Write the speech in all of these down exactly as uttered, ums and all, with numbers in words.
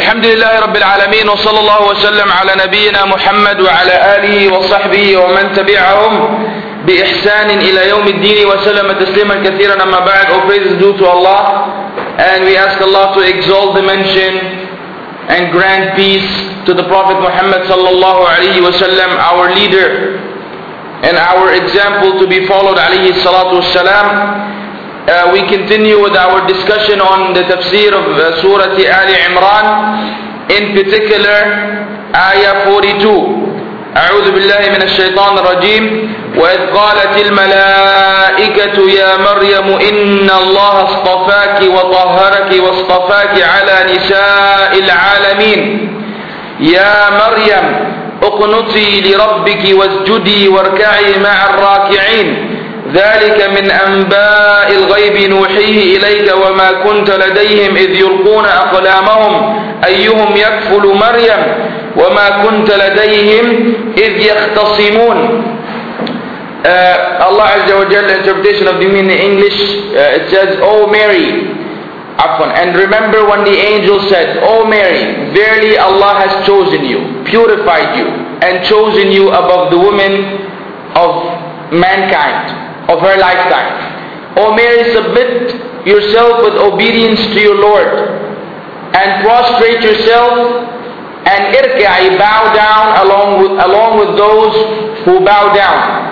الحمد لله رب العالمين وصلى الله وسلم على نبينا محمد وعلى آله وصحبه ومن تبعهم بإحسان إلى يوم الدين وسلم تسليما كثيرا. أما بعد, all praise is due to Allah, and we ask Allah to exalt the mention and grant peace to the Prophet Muhammad sallallahu alaihi wasallam, our leader and our example to be followed alayhi salatu wassalam. Uh, we continue with our discussion on the tafsir of uh, Surah Ali Imran, in particular ayah forty-two. أعوذ بالله من الشيطان الرجيم. وإذ قالت الملائكة يا مريم إن الله اصطفاك وطهرك واصطفاك على نساء العالمين يا مريم اقنتي لربك واسجدي واركعي مع الراكعين ذلك من أنباء الغيب نوحيه إليك وما كنت لديهم إذ يلقون أقلامهم أيهم يكفل مريم وما كنت لديهم إذ يختصمون. uh, Allah Azza wa Jalla, interpretation of the meaning in English, uh, it says, O Mary, Afwan, and remember when the angel said, O Mary, verily Allah has chosen you, purified you, and chosen you above the women of mankind, of her lifetime. O Mary, submit yourself with obedience to your Lord and prostrate yourself and irka'i, bow down along with, along with those who bow down.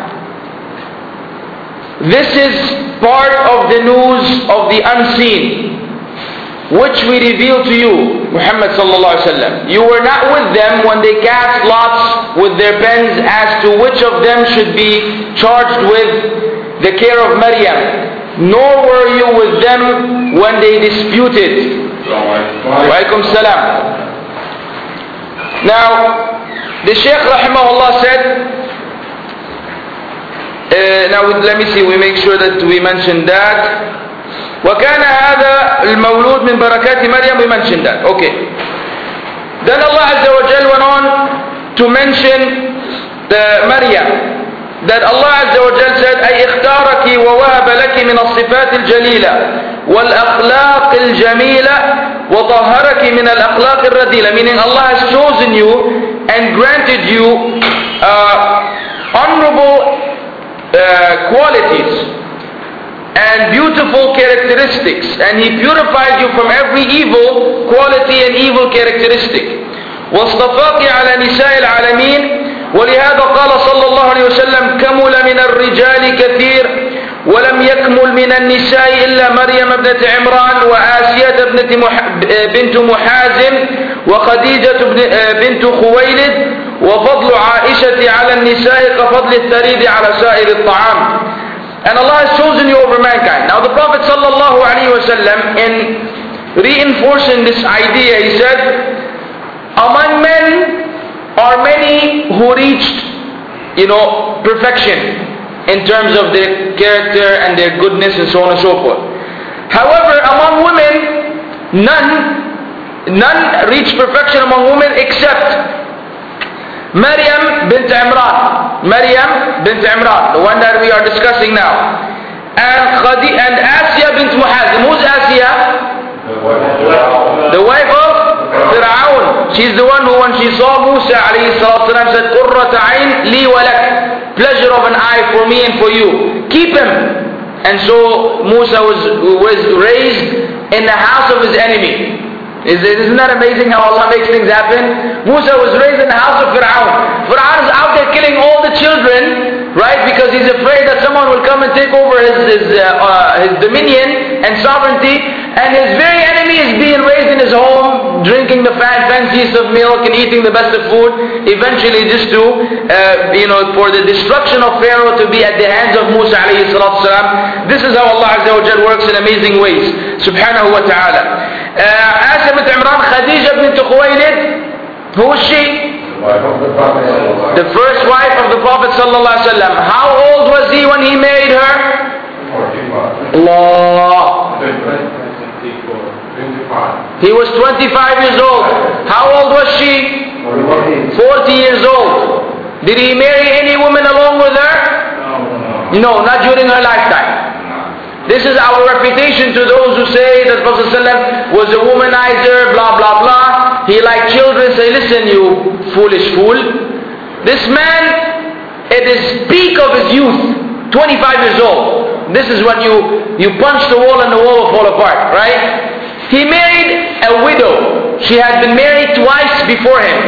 This is part of the news of the unseen, which we reveal to you, Muhammad sallallahu alaihi wasallam. You were not with them when they cast lots with their pens as to which of them should be charged with the care of Maryam, nor were you with them when they disputed. Wa alaikum salam. Now, the Shaykh rahimahullah said, uh, now let me see, we make sure that we mention that. وَكَانَ هَذَا الْمَوْلُودِ مِنْ بَرَكَاتِ مَرْيَمْ, we mentioned that. Okay. Then Allah Azza wa Jal went on to mention the Maryam, that Allah Azza wa Jal said, أي اختارك ووهب لك من الصفات الجليلة والأخلاق الجميلة وطهرك من الأخلاق الرذيلة, meaning Allah has chosen you and granted you uh, honorable uh, qualities and beautiful characteristics, and He purified you from every evil quality and evil characteristic. واصطفاك على نساء العالمين, ولهذا قال صلى الله عليه وسلم كمل من الرجال كثير ولم يكمل من النساء إلا مريم ابنة عمران وآسية ابنة مح... بنت محازم وخديجة بنت خويلد وفضل عائشة على النساء كفضل الثريد على سائر الطعام. And Allah has chosen you over mankind. Now the Prophet sallallahu alaihi wasallam, in reinforcing this idea, he said, among men are many who reached, you know, perfection in terms of their character and their goodness and so on and so forth. However, among women, none, none reached perfection among women except Maryam bint Imran, Maryam bint Imran, the one that we are discussing now, and Khadi and Asya bint Muhazim. Who's Asya? The wife of Fir'aun. She's the one who, when she saw Musa alayhi salatu wasalam, said, "Qurrat ayn li wa lak," pleasure of an eye for me and for you. Keep him. And so Musa was was raised in the house of his enemy. Isn't that amazing how Allah makes things happen? Musa was raised in the house of Fir'aun. Fir'aun is out there killing all the children, right? Because he's afraid that someone will come and take over his his, uh, uh, his dominion and sovereignty. And his very enemy is being raised in his home, drinking the fanciest of milk and eating the best of food. Eventually, just to, uh, you know, for the destruction of Pharaoh to be at the hands of Musa alayhi salatu wasalam. This is how Allah Azza wa Jal works in amazing ways, subhanahu wa ta'ala. Uh, Asya bint Imran, Khadija bint Khuwaylid, who is she? The first wife of the Prophet sallallahu alaihi wasallam. How old was he when he married her? Allah. He was twenty-five years old. How old was she? forty years old. Did he marry any woman along with her? No, not during her lifetime. This is our reputation to those who say that Prophet ﷺ was a womanizer, blah blah blah. he like children, say, listen you foolish fool. This man at his peak of his youth, twenty-five years old. This is when you, you punch the wall and the wall will fall apart, right? He married a widow. She had been married twice before him,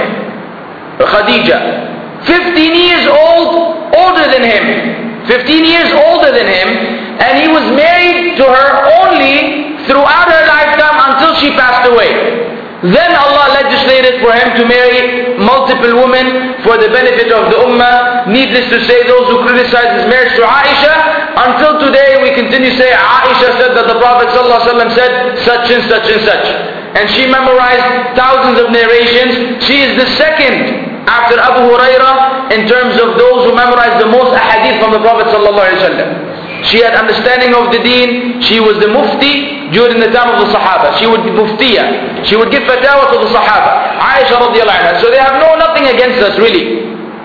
Khadija. fifteen years old, older than him. fifteen years older than him. And he was married to her only throughout her lifetime until she passed away. Then Allah legislated for him to marry multiple women for the benefit of the ummah. Needless to say, those who criticize his marriage to Aisha, until today we continue to say Aisha said that the Prophet ﷺ said such and such and such. And she memorized thousands of narrations. She is the second after Abu Hurairah in terms of those who memorized the most ahadith from the Prophet ﷺ. She had understanding of the deen. She was the mufti during the time of the Sahaba. She would be muftiya. She would give fatwa to the Sahaba. Aisha radiallahu anha. So they have no nothing against us really.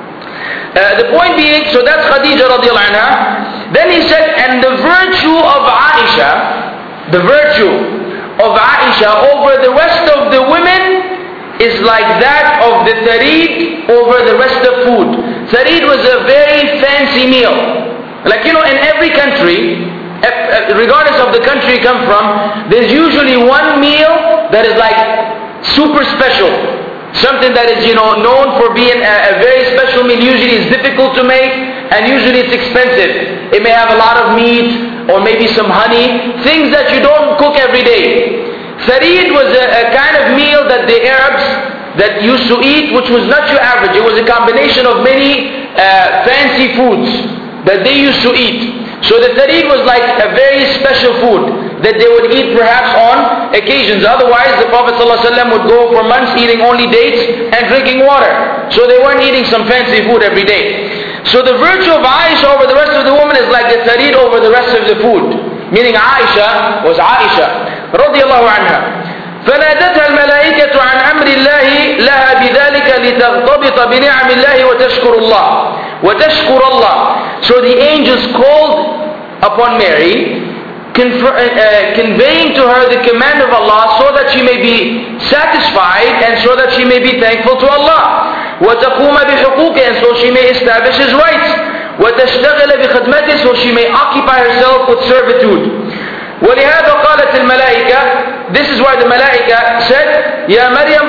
Uh, the point being, so that's Khadija radiallahu anha. Then he said, and the virtue of Aisha, the virtue of Aisha over the rest of the women is like that of the tharid over the rest of food. Tharid was a very fancy meal. Like, you know, in every country, regardless of the country you come from, there's usually one meal that is like super special. Something that is, you know, known for being a, a very special meal. Usually it's difficult to make and usually it's expensive. It may have a lot of meat or maybe some honey. Things that you don't cook every day. Tharid was a, a kind of meal that the Arabs that used to eat, which was not your average. It was a combination of many uh, fancy foods that they used to eat. So the tharid was like a very special food that they would eat perhaps on occasions. Otherwise the Prophet ﷺ would go for months eating only dates and drinking water. So they weren't eating some fancy food every day. So the virtue of Aisha over the rest of the women is like the tharid over the rest of the food. Meaning Aisha was Aisha radiallahu anha. فنادتها الملائكة عن أمر الله لها بذلك لتغتبط بنعم الله وتشكر الله وتشكر الله. So the angels called upon Mary, confer, uh, conveying to her the command of Allah so that she may be satisfied and so that she may be thankful to Allah. وتقوم بحقوقه, and so she may establish His rights. وتشتغل بخدمته, so she may occupy herself with servitude. ولهذا قالت الملائكة, this is why the Malaika said, يا مريم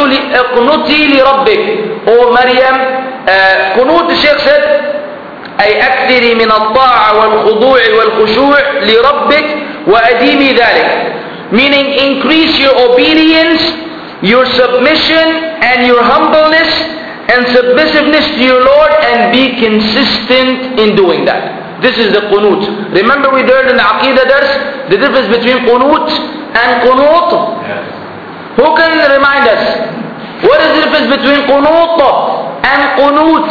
اقنتي لربك. O Maryam, uh, قنوت, the Shaykh said, أي أكثري من الطاعة والخضوع والخشوع لربك وأديمي ذلك. Meaning increase your obedience, your submission and your humbleness and submissiveness to your Lord, and be consistent in doing that. This is the qunut. Remember we learned in the Aqidah dars the difference between qunut and qunut? Yes. Who can remind us? What is the difference between qunut and qunut?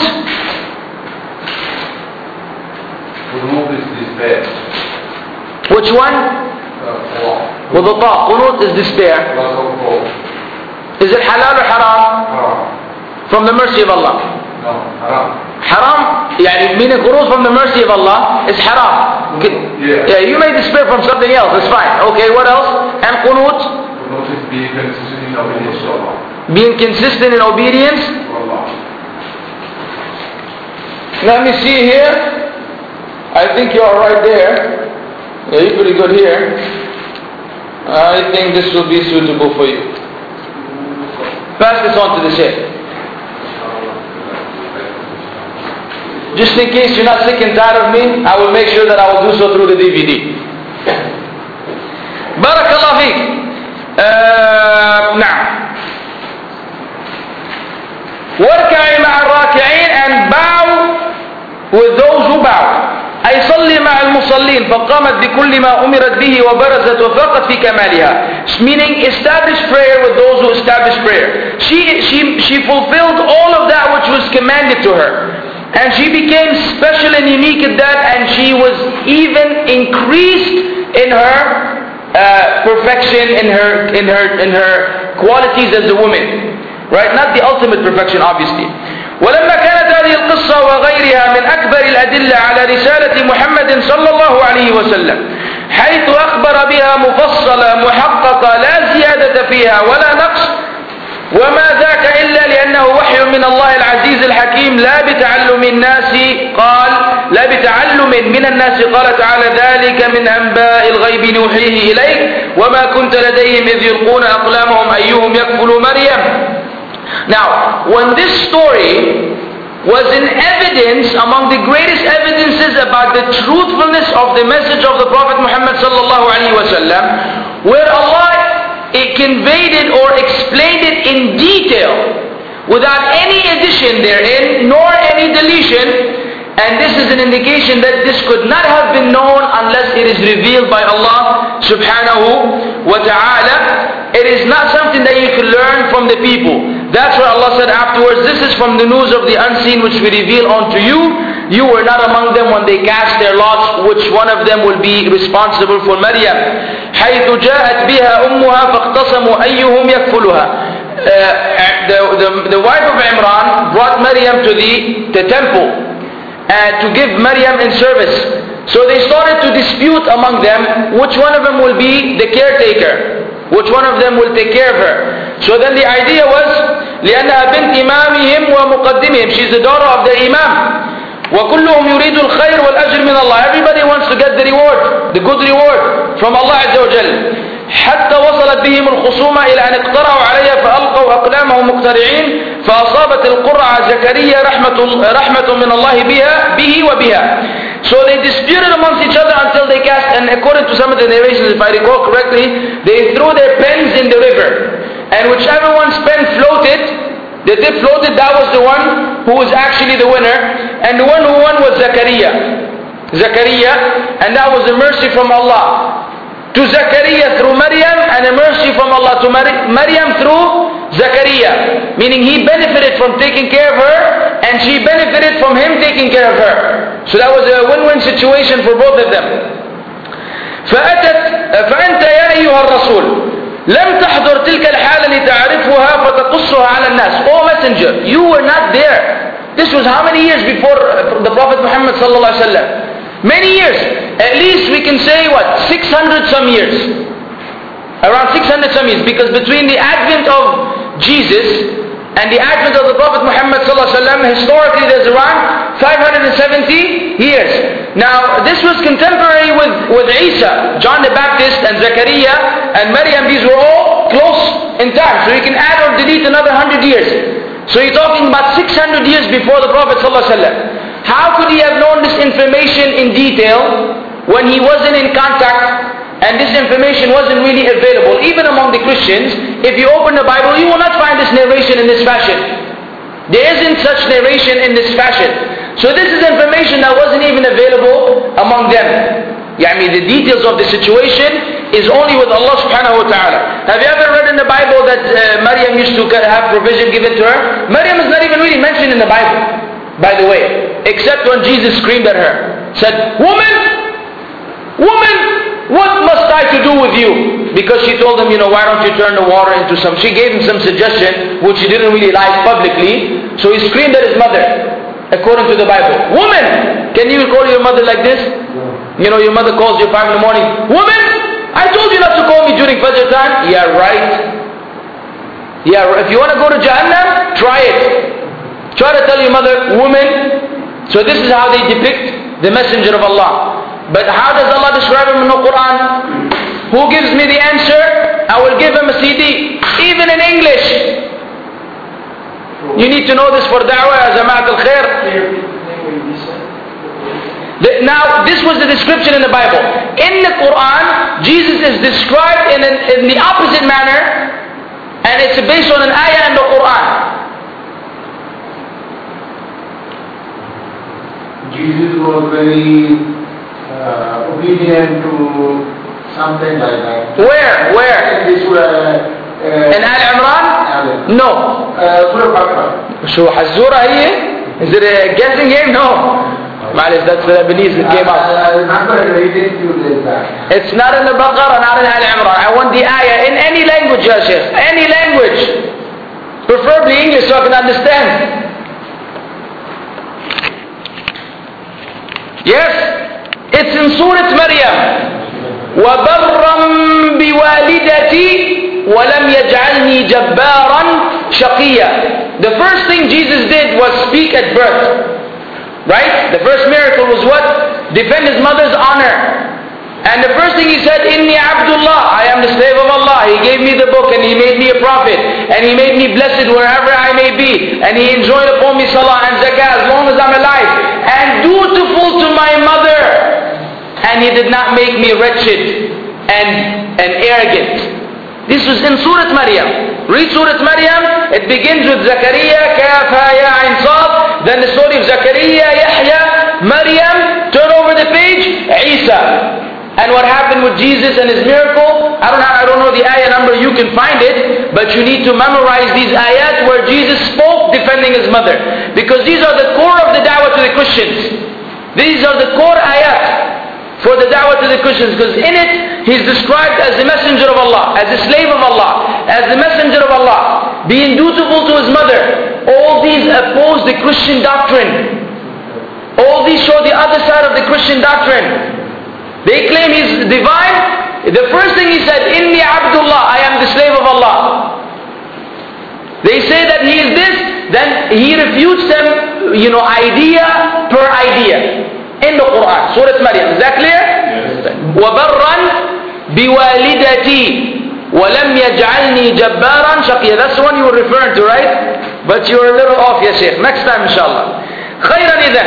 Qunut is despair. Which one? Uh, With the ta. Qunut is despair. Is it halal or haram? Haram. From the mercy of Allah. No, haram. Haram, يعني meaning qunut from the mercy of Allah is haram. Yeah. Yeah, you may despair from something else, that's fine. Okay, what else? And qunut? Qunut is being consistent in obedience to Allah. Being consistent in obedience? To Allah. Let me see here. I think you are right there. Yeah, you're pretty good here. I think this will be suitable for you. Pass this on to the Shaykh. Just in case you're not sick and tired of me, I will make sure that I will do so through the D V D. Barakallah feek. Uh, now. واركعي مع الراكعين, and bow with those who bow. أي صلي مع المصلين فقامت بكل ما أمرت به وبرزت وفاقت في كمالها. Meaning establish prayer with those who establish prayer. She, she, she fulfilled all of that which was commanded to her. And she became special and unique at that, and she was even increased in her uh, perfection, in her, in her, in her qualities as a woman. Right? Not the ultimate perfection, obviously. ولما كانت هذه القصة وغيرها من أكبر الأدلة على رسالة محمد صلى الله عليه وسلم, حيث أخبر بها مفصلة محققة لا زيادة فيها ولا نقص, الحكيم لا بتعلم الناس قال لا بتعلم من الناس قال تعالى ذلك من أنباء الغيب نوحيه إليك وما كنت لديهم إذ يلقون أقلامهم أيهم يكفل مريم. Now, when this story was an evidence among the greatest evidences about the truthfulness of the message of the Prophet Muhammad sallallahu alaihi wasallam, where Allah it conveyed it or explained it in detail without any addition therein nor any deletion, and this is an indication that this could not have been known unless it is revealed by Allah subhanahu wa ta'ala. It is not something that you can learn from the people. That's why Allah said afterwards, this is from the news of the unseen which we reveal unto you. You were not among them when they cast their lots, which one of them will be responsible for Maryam. حيث جاءت بها أمها فاختصموا أيهم يكفلها. Uh, the, the, the wife of Imran brought Maryam to the, the temple Uh, to give Maryam in service. So they started to dispute among them which one of them will be the caretaker, which one of them will take care of her. So then the idea was لأنها بنت إمامهم ومقدمهم, she's the daughter of their imam. وكلهم يريد الخير والأجر من الله. Everybody wants to get the reward, the good reward from Allah عز وجل. حتى وصلت بهم الخصومة إلى أن اقترعوا عليها فألقوا أقلامهم مقترعين فأصابت القرعة زكريا رحمة رحمة من الله بها به وبها. So they disputed amongst each other until they cast, and according to some of the narrations, if I recall correctly, they threw their pens in the river, and whichever one's pen floated, the tip floated, that was the one who was actually the winner, and the one who won was Zakaria. Zakaria, and that was a mercy from Allah to Zakaria through Maryam, and a mercy from Allah to Maryam through Zakaria, meaning he benefited from taking care of her and she benefited from him taking care of her. So that was a win-win situation for both of them. فأتت فأنت يا أيها الرسول لم تحضر تلك الحالة لتعرفها فتقصها على الناس. O messenger, you were not there. This was how many years before the Prophet Muhammad sallallahu alaihi wasallam? Many years. At least we can say what? six hundred some years. Around six hundred some years. Because between the advent of Jesus and the advent of the Prophet Muhammad sallallahu alaihi wasallam, historically there's around five hundred seventy years. Now this was contemporary with, with Isa, John the Baptist and Zakaria and Maryam. These were all close in time. So you can add or delete another one hundred years. So you're talking about six hundred years before the Prophet sallallahu alaihi wasallam. How could he have known this information in detail when he wasn't in contact and this information wasn't really available? Even among the Christians, if you open the Bible, you will not find this narration in this fashion. There isn't such narration in this fashion. So this is information that wasn't even available among them. Yeah, I mean the details of the situation is only with Allah subhanahu wa ta'ala. Have you ever read in the Bible that uh, Maryam used to have provision given to her? Maryam is not even really mentioned in the Bible, by the way, except when Jesus screamed at her, said, "Woman, woman, what must I to do with you?" Because she told him, you know, why don't you turn the water into some, she gave him some suggestion which he didn't really like publicly, so he screamed at his mother, according to the Bible. "Woman, can you call your mother like this?" You know, your mother calls you at five in the morning, "Woman, I told you not to call me during Fajr time." Yeah, right. Yeah, if you want to go to Jahannam, try it. Try to tell your mother, "Woman." So this is how they depict the messenger of Allah. But how does Allah describe him in the Quran? Who gives me the answer? I will give him a C D, even in English. You need to know this for da'wah, ya Jama'at al-Khair. Now, this was the description in the Bible. In the Quran, Jesus is described in, an, in the opposite manner, and it's based on an ayah in the Quran. Jesus was very uh, obedient to something like that. Where? Where? This uh, uh, in Al Imran? Ali. No. Uh, Surah Baqarah. شو حزورة هي? Is it a guessing game? No. معلش, that's the Lebanese that came out. I remember reading few days back. It's not in the Baqarah, not in Al Imran. I want the ayah in any language, ya Sheikh. Any language. Preferably English so I can understand. Yes, it's in Surah Maryam. وَبَرًّا بِوَالِدَتِي وَلَمْ يَجْعَلْنِي جَبَّارًا shaqiyya. The first thing Jesus did was speak at birth. Right? The first miracle was what? Defend his mother's honor. And the first thing he said, Inni Abdullah, I am the slave of Allah. He gave me the book and He made me a prophet. And He made me blessed wherever I may be. And He enjoined upon me salah and zakah as long as I'm alive. And dutiful to my mother. And He did not make me wretched and, and arrogant. This was in Surah Maryam. Read Surah Maryam. It begins with Zakaria, Kaf, Ha, Ya, Ain, Sad. Then the story of Zakaria, Yahya, Maryam. Turn over the page, Isa. And what happened with Jesus and His miracle, I don't, I don't know the ayah number, you can find it, but you need to memorize these ayat where Jesus spoke defending His mother. Because these are the core of the da'wah to the Christians. These are the core ayat for the da'wah to the Christians. Because in it, He's described as the messenger of Allah, as the slave of Allah, as the messenger of Allah, being dutiful to His mother. All these oppose the Christian doctrine. All these show the other side of the Christian doctrine. They claim He's divine. The first thing He said, Inni Abdullah, I am the slave of Allah. They say that He is this, then He refutes them, you know, idea per idea. In the Quran, Surah Maryam. Is that clear? وَبَرًّا بِوَالِدَتِي وَلَمْ يَجْعَلْنِي جَبَّارًا شَقِيًّا. That's the one you were referring to, right? But you're a little off, ya Shaykh. Next time, inshallah. خيرا إذن.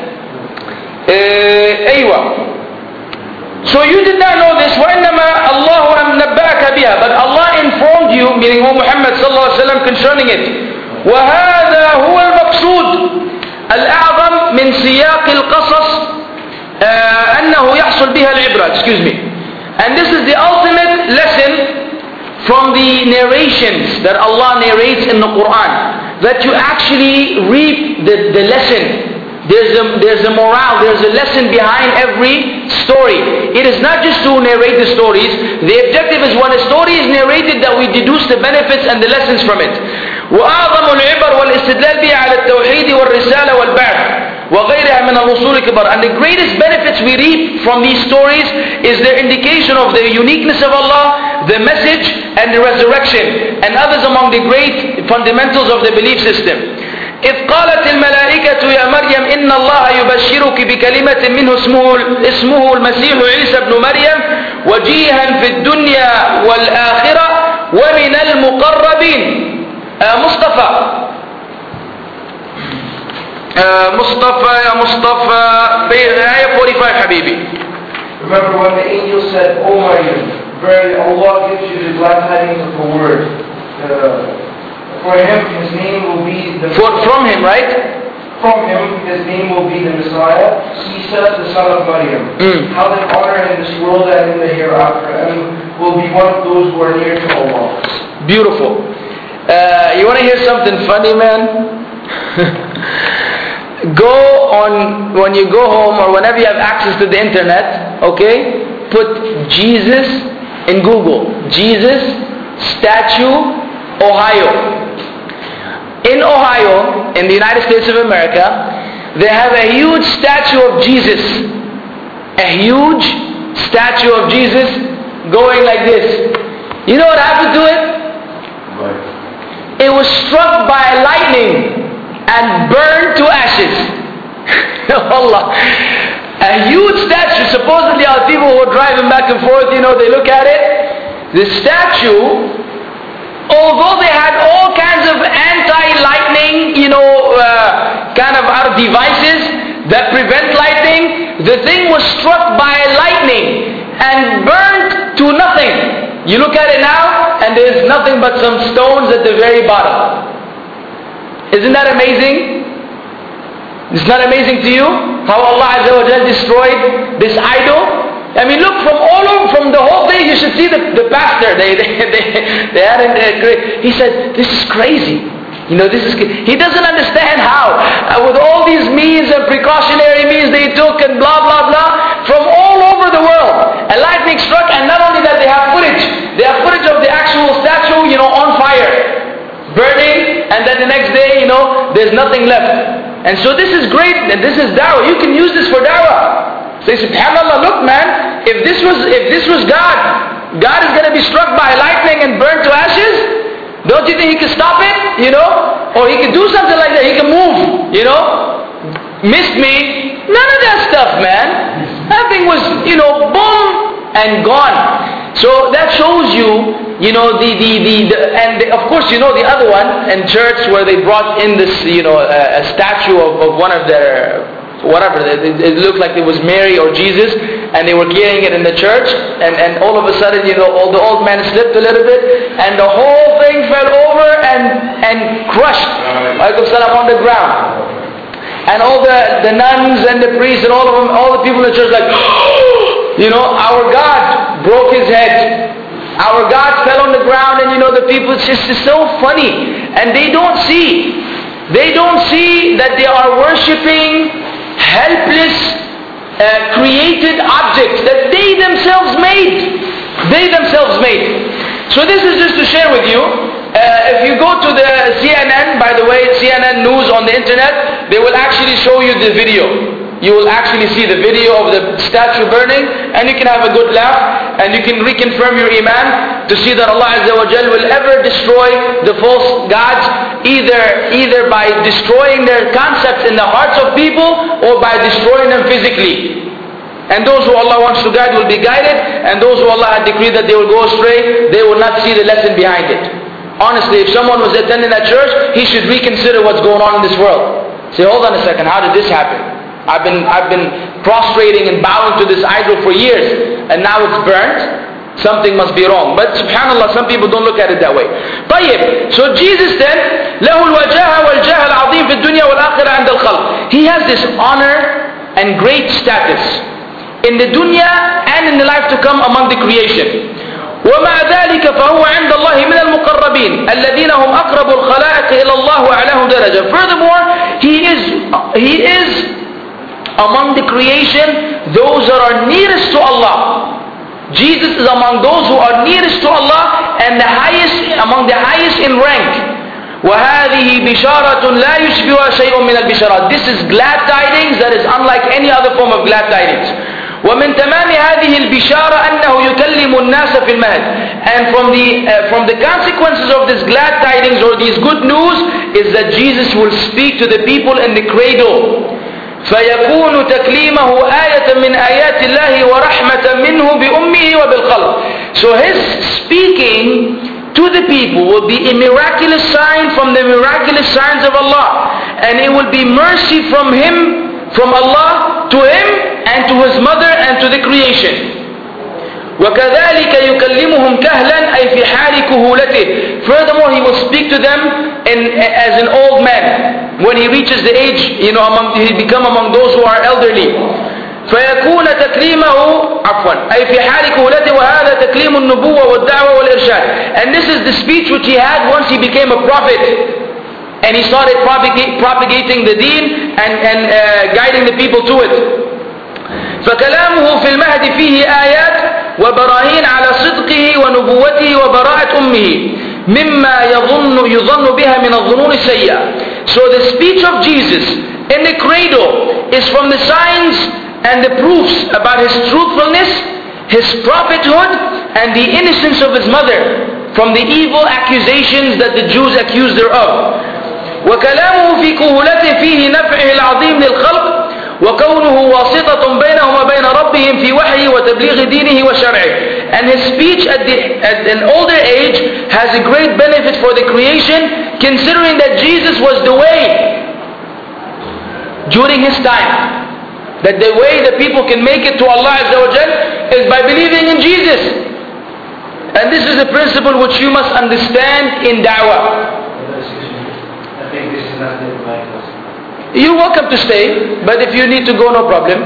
أيوة. So you did not know this. وَإِنَّمَا اللَّهُ أَمْ نَبَّأَكَ بِهَا. But Allah informed you, meaning Muhammad sallallahu alaihi wasallam, concerning it. وَهَذَا هُوَ الْمَقْصُودُ الْأَعْظَمِ مِنْ سِيَاقِ الْقَصَصِ أَنَّهُ يَحْصُلْ بِهَا الْعِبْرَةِ. Excuse me. And this is the ultimate lesson from the narrations that Allah narrates in the Quran. That you actually reap the, the lesson. There's a, there's a morale, there's a lesson behind every story. It is not just to narrate the stories. The objective is when a story is narrated that we deduce the benefits and the lessons from it. وَأَعْظَمُ الْعِبَرِ وَالْإِسْتِدْلَالِ بِهَا عَلَى التَّوْحِيدِ وَالرِّسَالَةِ وَالْبَعْثِ وَغَيْرِهَا مِنَ الْأُصُولِ الْكِبَرِ. And the greatest benefits we reap from these stories is their indication of the uniqueness of Allah, the message and the resurrection, and others among the great fundamentals of the belief system. إذ قالت الملائكة يا مريم إن الله يبشرك بكلمة منه اسمه, اسمه المسيح عيسى بن مريم وجيها في الدنيا والآخرة ومن المقربين. آه مصطفى آه مصطفى يا مصطفى آية forty-five حبيبي. Remember when the angel said, O Maryam, verily Allah gives you the glad tidings of the word. Uh, For him, his name will be the For, from him, right? From him, his name will be the Messiah, Isa, the son of Maryam. Mm. How they honor in this world and in the hereafter, and will be one of those who are near to Allah. Beautiful. Uh, you want to hear something funny, man? Go on, when you go home or whenever you have access to the internet, okay, put Jesus in Google. Jesus, statue, Ohio. In Ohio, in the United States of America, they have a huge statue of Jesus. A huge statue of Jesus going like this. You know what happened to it? It was struck by lightning and burned to ashes. Allah. A huge statue. Supposedly our people who are driving back and forth, you know, they look at it. The statue, although they had all kinds of anti-lightning, you know, uh, kind of our devices that prevent lightning, the thing was struck by lightning and burned to nothing. You look at it now, and there's nothing but some stones at the very bottom. Isn't that amazing? It's not amazing to you how Allah Azza wa Jalla destroyed this idol? I mean, look, from all over, from the whole thing, you should see the, the pastor. They, they, they, they had a, a, he said, this is crazy. You know, this is, he doesn't understand how. Uh, with all these means and precautionary means they took and blah, blah, blah, from all over the world. A lightning struck, and not only that, they have footage. They have footage of the actual statue, you know, on fire, burning, and then the next day, you know, there's nothing left. And so this is great, and this is da'wah. You can use this for da'wah. Say, subhanallah, look man, if this was if this was God, God is going to be struck by lightning and burned to ashes? Don't you think he can stop it? You know? Or he can do something like that. He can move, you know? Missed me. None of that stuff, man. That thing was, you know, boom, and gone. So that shows you, you know, the, the, the, the and the, of course, you know the other one in church where they brought in this, you know, a, a statue of, of one of their, whatever, it, it looked like it was Mary or Jesus, and they were carrying it in the church, and, and all of a sudden, you know, all the old man slipped a little bit, and the whole thing fell over and, and crushed, like on the ground. And all the, the nuns and the priests and all of them, all the people in the church like, you know, our God broke his head. Our God fell on the ground, and you know, the people, it's just it's so funny. And they don't see, they don't see that they are worshipping helpless, uh, created objects that they themselves made. They themselves made. So this is just to share with you. Uh, if you go to the C N N, by the way, C N N News on the internet, they will actually show you the video. You will actually see the video of the statue burning, and you can have a good laugh, and you can reconfirm your iman to see that Allah Azza wa Jal will ever destroy the false gods, either, either by destroying their concepts in the hearts of people, or by destroying them physically. And those who Allah wants to guide will be guided, and those who Allah had decreed that they will go astray, they will not see the lesson behind it. Honestly, if someone was attending that church, he should reconsider what's going on in this world. Say, hold on a second, how did this happen? I've been, I've been prostrating and bowing to this idol for years, and now it's burnt. Something must be wrong. But subhanallah, some people don't look at it that way. طيب, so Jesus then, له الوجاهة والجاه العظيم في الدنيا والآخرة عند الخلق. He has this honor and great status in the dunya and in the life to come among the creation. ومع ذلك فهو عند الله من المقربين الذين هم أقرب الخلائق إلى الله وأعلاه درجة. Furthermore, he is he is among the creation those that are nearest to Allah. Jesus is among those who are nearest to Allah and the highest, among the highest in rank. وهذه بشارة لا يشبهها شيء من البشارات. This is glad tidings that is unlike any other form of glad tidings. ومن تمام هذه البشارة أنه يكلم الناس في المهد. And from the uh, from the consequences of this glad tidings or these good news is that Jesus will speak to the people in the cradle. فيكون تكليمه آية من آيات الله ورحمة منه بأمه وبالخلق. So his speaking to the people will be a miraculous sign from the miraculous signs of Allah, and it will be mercy from him, from Allah to him and to his mother and to the creation. وكذلك يكلمهم كهلا أي في حال كهولته. Furthermore, he will speak to them in, as an old man when he reaches the age, you know, among, he become among those who are elderly. فيكون تكليمه عفوا أي في حال كهولته وهذا تكليم النبوة والدعوة والإرشاد. And this is the speech which he had once he became a prophet, and he started propagate, propagating the deen and, and uh, guiding the people to it. فكلامه في المهد فيه آيات وبراهين على صدقه ونبوته وبراءة أمه مما يظن يظن بها من الظنون السيئة. So the speech of Jesus in the cradle is from the signs and the proofs about his truthfulness, his prophethood, and the innocence of his mother from the evil accusations that the Jews accused her of. وكلامه في كهولته فيه نفعه العظيم للخلق وكونه واسطة بينهم وبين ربهم في وحيه وتبليغ دينه وشرعه. And his speech at, the, at an older age has a great benefit for the creation, considering that Jesus was the way during his time. That the way that people can make it to Allah Azza wa Jal is by believing in Jesus. And this is a principle which you must understand in da'wah. I think this is not the right. You're welcome to stay, but if you need to go, no problem.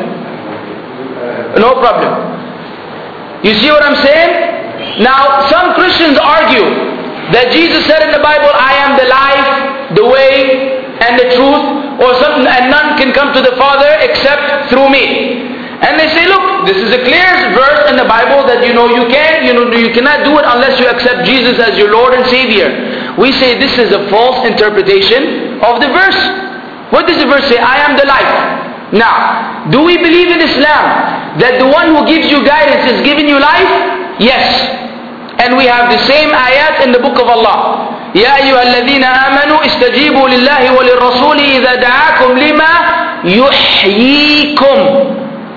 No problem. You see what I'm saying? Now, some Christians argue that Jesus said in the Bible, I am the life, the way, and the truth, or something, and none can come to the Father except through me. And they say, look, this is a clear verse in the Bible that you know you can, you know you cannot do it unless you accept Jesus as your Lord and Savior. We say this is a false interpretation of the verse. What does the verse say? I am the life. Now, do we believe in Islam that the one who gives you guidance is giving you life? Yes. And we have the same ayat in the book of Allah. يا أيها الذين آمنوا استجيبوا لله وللرسول إذا دعاكم لما يحييكم.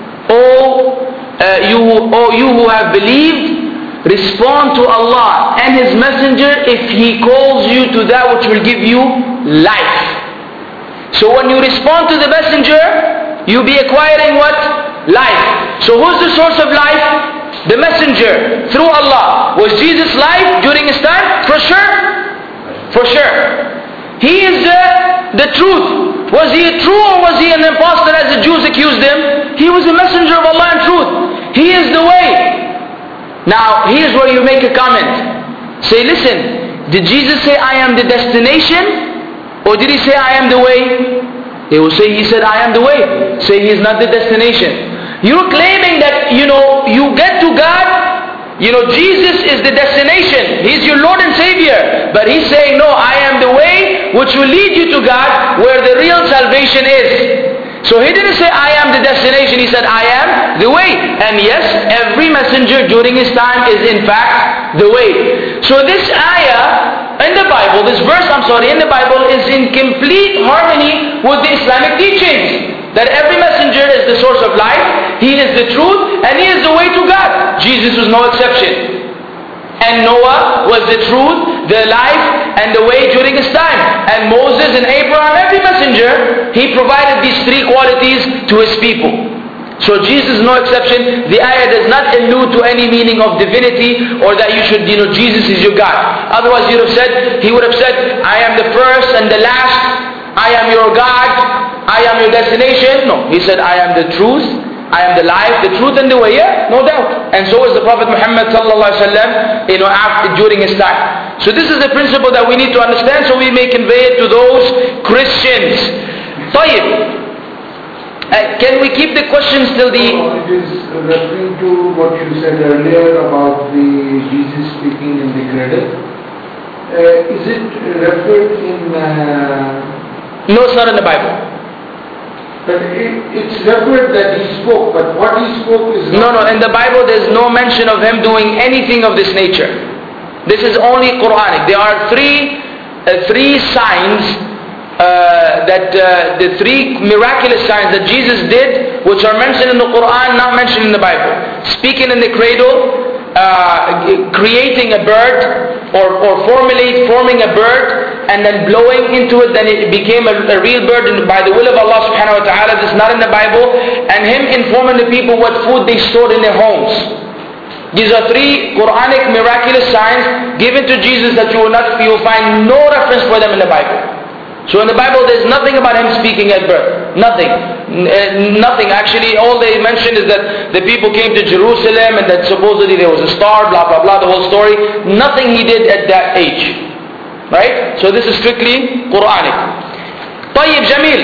O uh, you, O you who have believed, respond to Allah and His Messenger if He calls you to that which will give you life. So when you respond to the Messenger, you be acquiring what? Life. So who's the source of life? The Messenger, through Allah. Was Jesus life during His time? For sure. For sure. He is the, the truth. Was He true or was He an impostor as the Jews accused Him? He was the messenger of Allah and truth. He is the way. Now here's where you make a comment. Say, listen, did Jesus say I am the destination? Or did He say I am the way? They will say He said I am the way. Say He is not the destination. You're claiming that, you know, you get to God, you know, Jesus is the destination. He's your Lord and Savior. But He's saying, no, I am the way which will lead you to God where the real salvation is. So He didn't say I am the destination. He said I am the way. And yes, every messenger during his time is in fact the way. So this ayah in the Bible, this verse I'm sorry, in the Bible is in complete harmony with the Islamic teachings. That every messenger is the source of life, he is the truth, and he is the way to God. Jesus was no exception. And Noah was the truth, the life, and the way during his time. And Moses and Abraham, every messenger, he provided these three qualities to his people. So Jesus is no exception. The ayah does not allude to any meaning of divinity or that you should, you know, Jesus is your God. Otherwise he would have said, he would have said, I am the first and the last, I am your God, I am your destination. No, he said, I am the truth, I am the life, the truth and the way. Yeah, no doubt. And so is the Prophet Muhammad sallallahu alaihi wasallam, you know, after, during his time. So this is the principle that we need to understand, so we may convey it to those Christians. طيب, uh, can we keep the questions till the... So it is referring to what you said earlier about the Jesus speaking in the cradle. Uh, is it referred in... Uh, No, it's not in the Bible. But it, it's referred that he spoke, but what he spoke is No, not... no, in the Bible there's no mention of him doing anything of this nature. This is only Quranic. There are three, uh, three signs, uh, that uh, the three miraculous signs that Jesus did, which are mentioned in the Quran, not mentioned in the Bible. Speaking in the cradle, uh, creating a bird, or, or formulate, forming a bird, and then blowing into it, then it became a, a real bird by the will of Allah subhanahu wa ta'ala. This is not in the Bible. And him informing the people what food they stored in their homes. These are three Quranic miraculous signs given to Jesus that you will not, you will find no reference for them in the Bible. So in the Bible there's nothing about him speaking at birth. Nothing. N- uh, nothing. Actually all they mentioned is that the people came to Jerusalem and that supposedly there was a star, blah blah blah, the whole story. Nothing he did at that age. Right? So this is strictly Quranic. طيب جميل.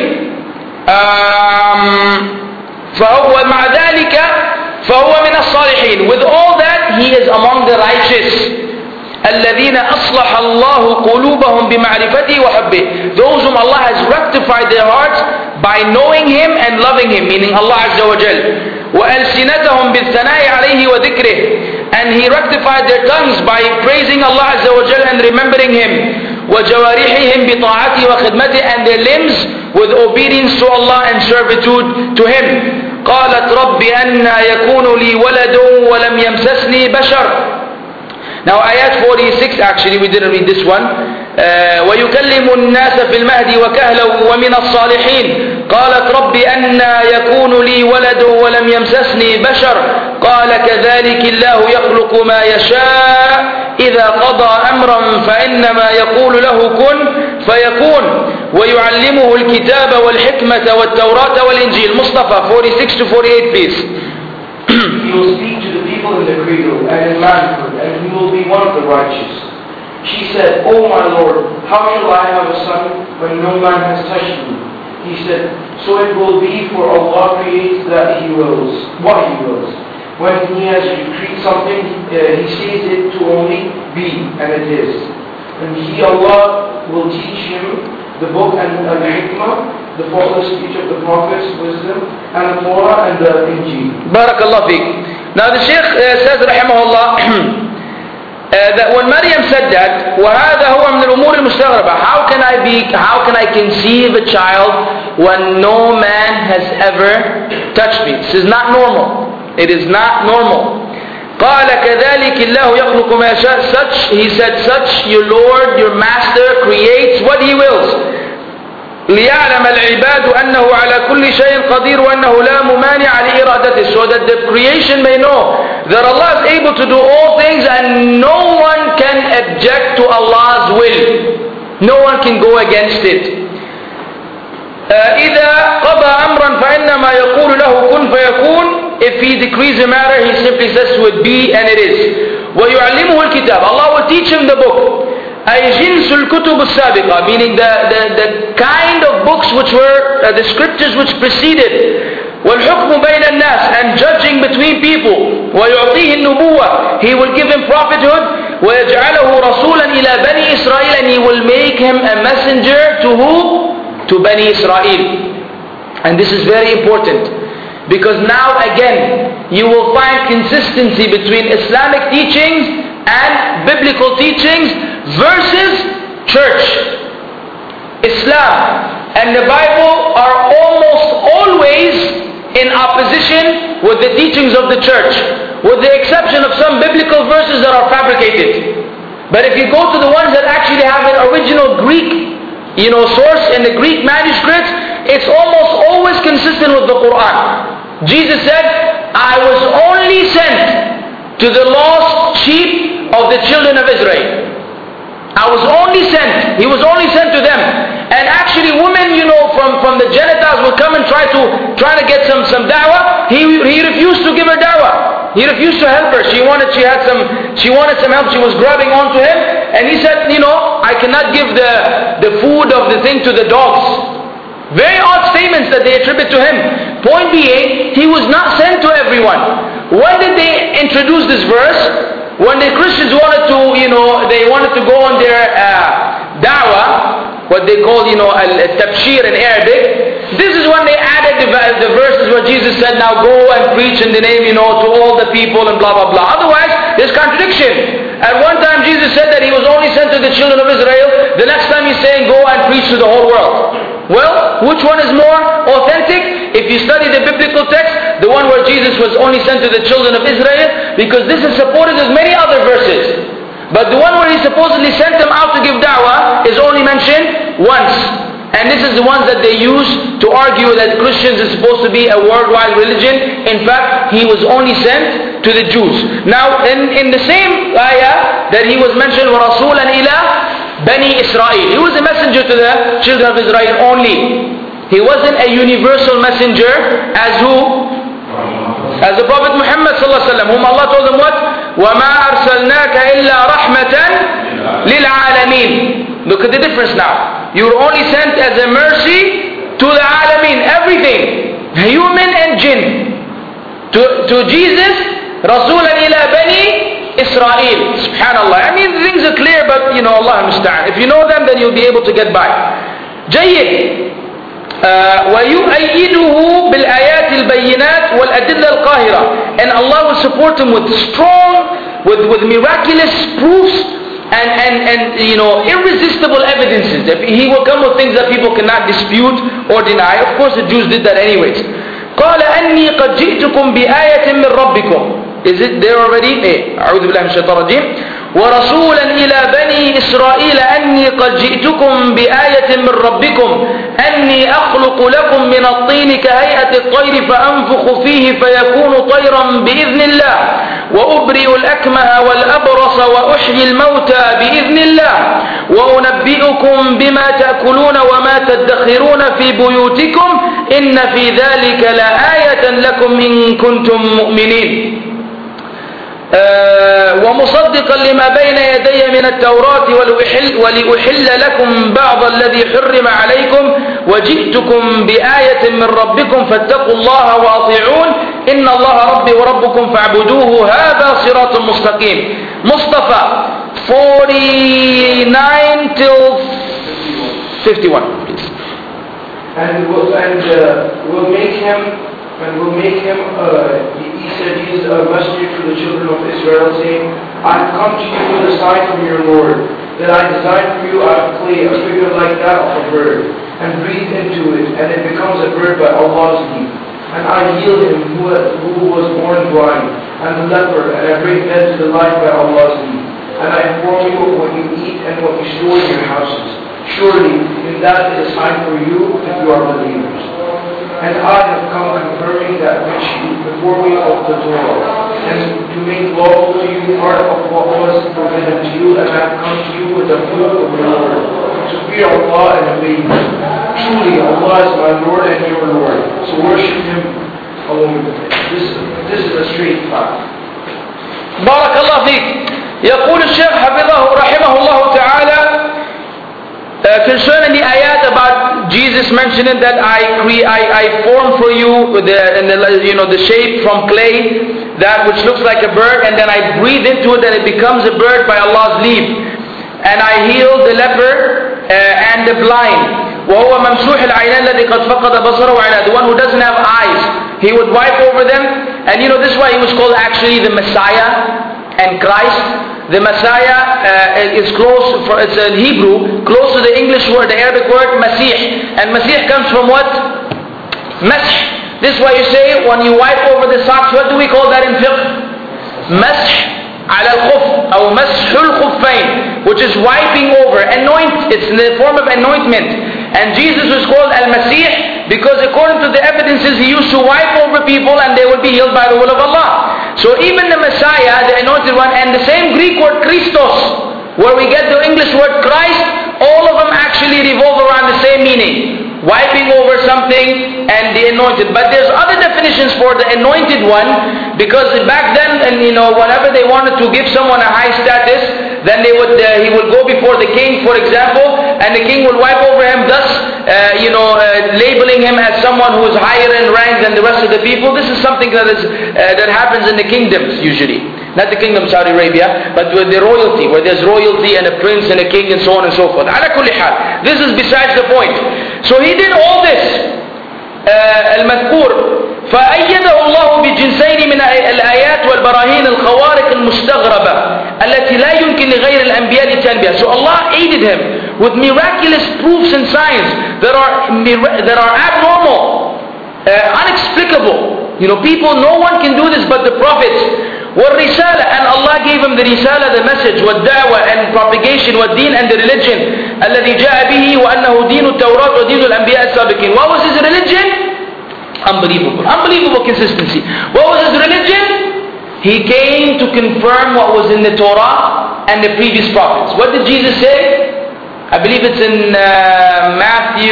Um, فهو مع ذلك فهو من الصالحين. With all that, he is among the righteous. الذين أصلح الله قلوبهم بمعرفته وحبه. Those whom Allah has rectified their hearts by knowing Him and loving Him, meaning Allah Azza wa Jal. وألسنتهم بالثناء عليه وذكره. And He rectified their tongues by praising Allah Azza wa Jal and remembering Him. وجوارحهم بطاعته وخدمته. And their limbs with obedience to Allah and servitude to Him. قالت رب أنى يكون لي ولد ولم يمسسني بشر. Now ayat forty-six, actually we didn't read this one. uh, وَيُكَلِّمُ النَّاسَ فِي الْمَهْدِ وَكَهْلًا وَمِنَ الصَّالِحِينَ قالت رب أنى يكون لي ولد ولم يمسسني بشر قال كذلك الله يخلق ما يشاء إذا قضى أمرا فإنما يقول له كن فيكون ويعلمه الكتاب والحكمة والتوراة والإنجيل. Mustafa forty-six to forty-eight please. He will speak to the people in the cradle and in manhood, and he will be one of the righteous. She said, O my Lord, how shall I have a son when no man has touched me? He said, so it will be, for Allah creates that He wills, what He wills. When He has decreed something, uh, He says it to only be, and it is. And He, Allah, will teach him the book and the hikmah, the faultless speech of the prophets, wisdom, and the Torah and the Injil. Barakallah fiqh. Now the Shaykh uh, says, rahimahullah, Uh, that when Maryam said that, وَهَذَا هُوَ مِنَ الْأُمُورِ الْمُسْتَغْرَبَةِ, how can I be, how can I conceive a child when no man has ever touched me? This is not normal. It is not normal. قَالَ كَذَلِكِ اللَّهُ يَخْلُقُ مَا يَشَاءُ. Such, he said, such your Lord, your Master creates what he wills. لِيَعْلَمَ الْعِبَادُ أَنَّهُ عَلَى كُلِّ شَيْءٍ قَدِيرٌ وَأَنَّهُ لَا مُمَانِعَ لِإِرَادَتِهِ. So that the creation may know that Allah is able to do all things and no one can object to Allah's will. No one can go against it. إِذَا قَضَى أَمْرًا فَإِنَّمَا يَقُولُ لَهُ كُنْ فَيَكُونُ. If he decrees a matter, he simply says to it, be, and it is. وَيُعَلِّمُهُ الْكِتَابِ. Allah will teach him the book. أي جنس الكتب السابقة, meaning the, the, the kind of books which were, uh, the scriptures which preceded. والحكم بين الناس, and judging between people. ويعطيه النبوة, he will give him prophethood. ويجعله رسولا إلى بني إسرائيل, and he will make him a messenger to who? To Bani Israel. And this is very important, because now again you will find consistency between Islamic teachings and biblical teachings versus church. Islam and the Bible are almost always in opposition with the teachings of the church, with the exception of some biblical verses that are fabricated. But if you go to the ones that actually have an original Greek, you know, source in the Greek manuscripts, it's almost always consistent with the Quran. Jesus said, I was only sent to the lost sheep of the children of Israel. I was only sent. He was only sent to them. And actually women, you know, from, from the Gentiles would come and try to try to get some, some dawah. He, he refused to give her dawah. He refused to help her. She wanted, she had some, she wanted some help. She was grabbing onto him. And he said, you know, I cannot give the, the food of the thing to the dogs. Very odd statements that they attribute to him. Point being, he was not sent to everyone. When did they introduce this verse? When the Christians wanted to, you know, they wanted to go on their uh, da'wah, what they call, you know, al-tabshir in Arabic. This is when they added the, the verses where Jesus said, now go and preach in the name, you know, to all the people and blah, blah, blah. Otherwise, there's contradiction. At one time, Jesus said that he was only sent to the children of Israel. The next time he's saying, go and preach to the whole world. Well, which one is more authentic? If you study the biblical text, the one where Jesus was only sent to the children of Israel, because this is supported with many other verses. But the one where he supposedly sent them out to give da'wah is only mentioned once. And this is the ones that they use to argue that Christians is supposed to be a worldwide religion. In fact, he was only sent to the Jews. Now, in, in the same ayah that he was mentioned, وَرَسُولًا إِلَىٰ Bani Israel. He was a messenger to the children of Israel only. He wasn't a universal messenger as who? As the Prophet Muhammad sallallahu alaihi wasallam, whom Allah told him what? وَمَا أَرْسَلْنَاكَ إِلَّا رَحْمَةً لِلْعَالَمِينَ. Look at the difference now. You were only sent as a mercy to the alamin, everything, human and jinn. To, to Jesus, رَسُولًا إِلَى بَنِي Israel. Subhanallah. I mean, the things are clear, but you know, Allah musta'an. If you know them, then you'll be able to get by. جيد. Uh, وَيُؤَيِّدُهُ بِالْآيَاتِ الْبَيِّنَاتِ وَالْأَدِلَّةِ الْقَاهِرَةِ. And Allah will support him with strong, with, with miraculous proofs and, and, and you know, irresistible evidences. If he will come with things that people cannot dispute or deny. Of course the Jews did that anyways. قَالَ أَنِّي قَدْ جِئْتُكُمْ بِآيَةٍ مِّن رَبِّكُمْ. Is it there already? Eh, أعوذ بالله من الشيطان الرجيم. ورسولا إلى بني إسرائيل أني قد جئتكم بآية من ربكم أني أخلق لكم من الطين كهيئة الطير فأنفخ فيه فيكون طيرا بإذن الله وأبرئ الأكمه والأبرص وأحيي الموتى بإذن الله وأنبئكم بما تأكلون وما تدخرون في بيوتكم إن في ذلك لآية لكم إن كنتم مؤمنين. أه ومصدقا لما بين يدي من التوراة ولأحل, ولأحل لكم بعض الذي حرم عليكم وجئتكم بآية من ربكم فاتقوا الله وأطيعون إن الله ربي وربكم فاعبدوه هذا صراط مستقيم. Mustafa forty-nine till fifty-one, please. And we'll, and uh, we'll make him and we'll make him uh, he said he is a messenger to the children of Israel, saying, I have come to you with a sign from your Lord, that I designed for you out of clay a figure like that of a bird, and breathe into it, and it becomes a bird by Allah's leave. And I heal him who, who was born blind, and the leper, and I bring dead to the life by Allah's leave. And I inform you of what you eat and what you store in your houses. Surely, in that is a sign for you if you are believers. And I have come confirming that which you before me of the Torah, and to make lawful to you part of what was forbidden to you, and I have come to you with the fruit of your Lord, to fear Allah and obey Him. Truly, Allah is my Lord and your Lord, so worship Him alone. This, this is a straight path. بارك الله فيك. يقول الشيخ حفظه رحمه الله تعالى uh, concerning the ayat about Jesus mentioning that I cre- I, I form for you the, in the you know the shape from clay, that which looks like a bird, and then I breathe into it and it becomes a bird by Allah's leave, and I heal the leper uh, and the blind. وهو ممسوح العينين الذي قد فقد بصره وعيناه, the one who doesn't have eyes, he would wipe over them. And you know this is why he was called actually the Messiah and Christ. The Messiah uh, is close, for, it's in Hebrew, close to the English word, the Arabic word Masih. And Masih comes from what? Mash. This is why you say when you wipe over the socks, what do we call that in fiqh? Mash على الخف أو مسح الخفين, which is wiping over, anoint, it's in the form of anointment. And Jesus was called Al-Masih because according to the evidences he used to wipe over people and they would be healed by the will of Allah. So even the Messiah, the anointed one, and the same Greek word Christos, where we get the English word Christ, all of them actually revolve around the same meaning. Wiping over something and the anointed. But there's other definitions for the anointed one, because back then, and you know, whenever they wanted to give someone a high status, then they would uh, he would go before the king, for example, and the king would wipe over him, thus uh, you know uh, labeling him as someone who is higher in rank than the rest of the people. This is something that is uh, that happens in the kingdoms usually. Not the kingdom of Saudi Arabia, but with the royalty, where there's royalty and a prince and a king and so on and so forth. على كل حال, this is besides the point. So he did all this uh, المذكور فأيده الله بجنسين من الآيات والبراهين الخوارق المستغربة التي لا يمكن لغير الأنبياء الاتيان بها. So Allah aided him with miraculous proofs and signs that are that are abnormal, uh, unexplicable. You know, people, no one can do this but the prophets. والرسالة, and Allah gave him the risala, the message, والدعوة and propagation, والدين and the religion, الذي جاء به وأنه دين التوراة ودين الأنبياء السابقين. What was his religion? Unbelievable, unbelievable consistency. What was his religion? He came to confirm what was in the Torah and the previous prophets. What did Jesus say? I believe it's in uh, Matthew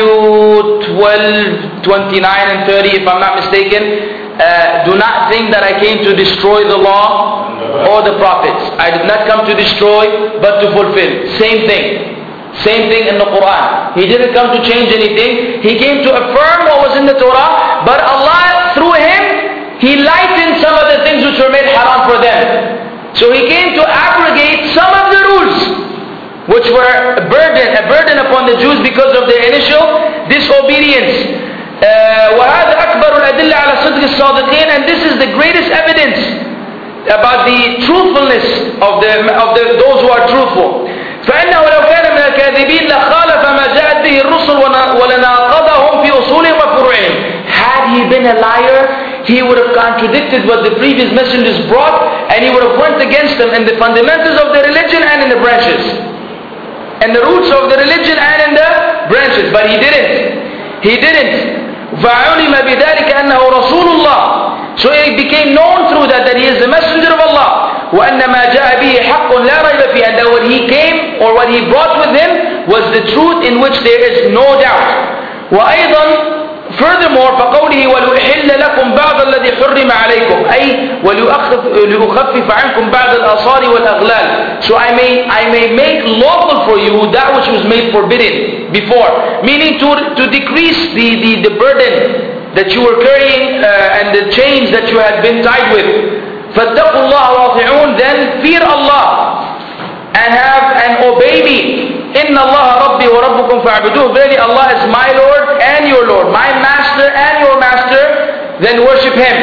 twelve, twenty-nine and thirty, if I'm not mistaken. Uh, do not think that I came to destroy the law or the prophets. I did not come to destroy, but to fulfill. Same thing. Same thing in the Quran. He didn't come to change anything. He came to affirm what was in the Torah, but Allah, through him, He lightened some of the things which were made haram for them. So He came to abrogate some of the rules which were a burden, a burden upon the Jews because of their initial disobedience. Uh, وهذا أكبر الأدلة على صدق الصادقين, and this is the greatest evidence about the truthfulness of the of the those who are truthful. فإنه لو كان من الكاذبين لخالف ما جاءت به الرسل ولناقضهم في أصولهم وفروعهم. Had he been a liar, he would have contradicted what the previous messengers brought, and he would have went against them in the fundamentals of the religion and in the branches, and the roots of the religion and in the branches. But he didn't. He didn't. فَعُلِمَ بِذَلِكَ أَنَّهُ رَسُولُ اللَّهِ. So it became known through that that he is the messenger of Allah. وَأَنَّ مَا جَاءَ بِهِ حَقٌّ لَا رَيْبَ فِيهِ, and that what he came or what he brought with him was the truth in which there is no doubt. وأيضا furthermore فقوله وَلُحِلَّ لَكُمْ بَعْضَ الَّذِي حُرِّمَ عَلَيْكُمْ أي وَلِأُخَفِّفَ عَنْكُمْ بَعْضَ الْأَصَارِ وَالْأَغْلَالِ. So I may I may make lawful for you that which was made forbidden before, meaning to to decrease the the, the burden that you were carrying uh, and the chains that you had been tied with. فَاتَّقُوا اللَّهَ وَأَطِيعُونَ, then fear Allah and have and obey me. إِنَّ اللَّهَ رَبِّي وَرَبُّكُمْ فَاعْبُدُوهُ. Verily Allah is my Lord and your Lord, my master and your master, then worship Him.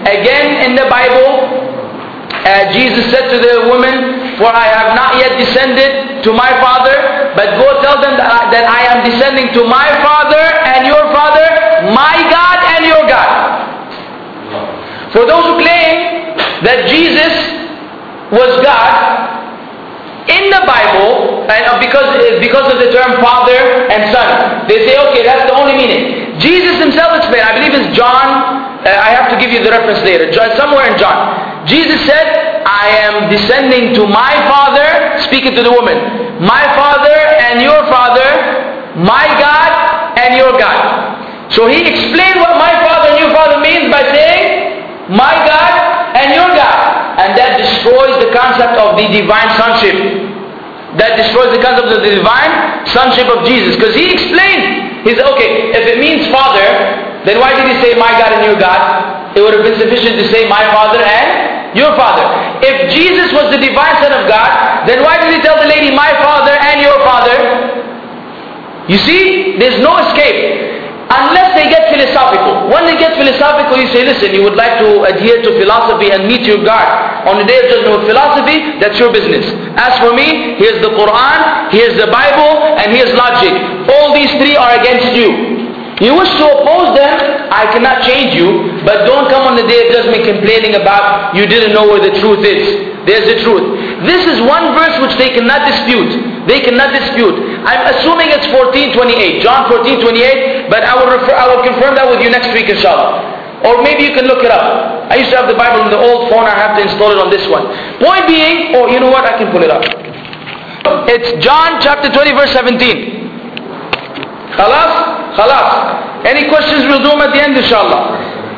Again in the Bible, uh, Jesus said to the woman, for I have not yet descended to my Father, but go tell them that I, that I am descending to my Father and your Father, my God and your God. For those who claim that Jesus was God, in the Bible, and because, because of the term Father and Son, they say, okay, that's the only meaning. Jesus himself explained, I believe it's John, uh, I have to give you the reference later, John, somewhere in John. Jesus said, I am descending to my Father, speaking to the woman, my Father and your Father, my God and your God. So he explained what my Father and your Father means by saying, my God and your God. And that destroys the concept of the divine sonship. That destroys the concept of the divine sonship of Jesus. Because he explained, he said, okay, if it means Father, then why did he say my God and your God? It would have been sufficient to say my Father and your Father. If Jesus was the divine Son of God, then why did he tell the lady my Father and your Father? You see, there's no escape. Unless they get philosophical. When they get philosophical, you say, listen, you would like to adhere to philosophy and meet your God on the day of judgment with philosophy, that's your business. As for me, here's the Quran, here's the Bible, and here's logic. All these three are against you. You wish to oppose them, I cannot change you, but don't come on the day of judgment complaining about you didn't know where the truth is. There's the truth. This is one verse which they cannot dispute. They cannot dispute. I'm assuming it's fourteen twenty-eight, John fourteen twenty-eight, but I will refer, I will confirm that with you next week, inshallah. Or maybe you can look it up. I used to have the Bible in the old phone. I have to install it on this one. Point being, oh, you know what? I can pull it up. It's John chapter twenty, verse seventeen. Khalas? Khalas. Any questions, we'll do them at the end, inshallah.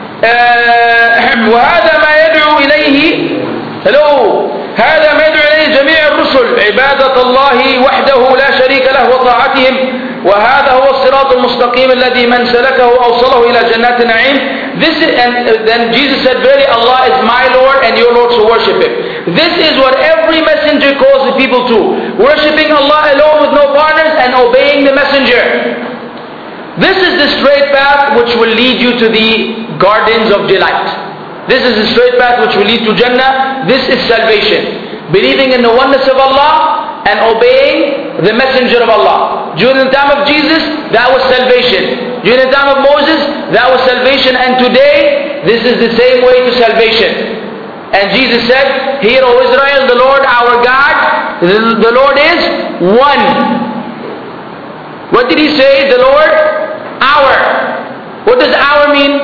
وهذا ما يدعو إليه hello هذا ما يدعو إليه جميع الرسل عبادة الله وحده لا شريك له وطاعتهم وهذا هو الصراط المستقيم الذي من سلكه أوصله إلى جنات النعيم. This is, and then Jesus said, verily Allah is my Lord and your Lord, so worship Him. This is what every messenger calls the people to, worshiping Allah alone with no partners and obeying the messenger. This is the straight path which will lead you to the gardens of delight. This is the straight path which will lead to Jannah. This is salvation. Believing in the oneness of Allah and obeying the messenger of Allah. During the time of Jesus, that was salvation. During the time of Moses, that was salvation. And today, this is the same way to salvation. And Jesus said, hear, O Israel, the Lord our God, the Lord is one. What did he say? The Lord, our. What does our mean?